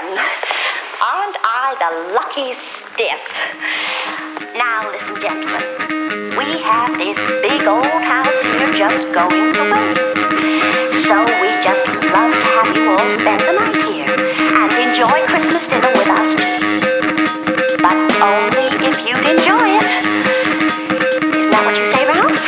again. Aren't I the lucky stiff? Now listen, gentlemen. We have this big old house here just going to waste. So we just love to have you all spend the night here and enjoy Christmas dinner with us too. But only if you'd enjoy it. Isn't that what you say, Ralph?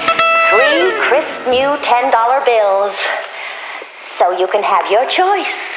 New $10 bills, so you can have your choice.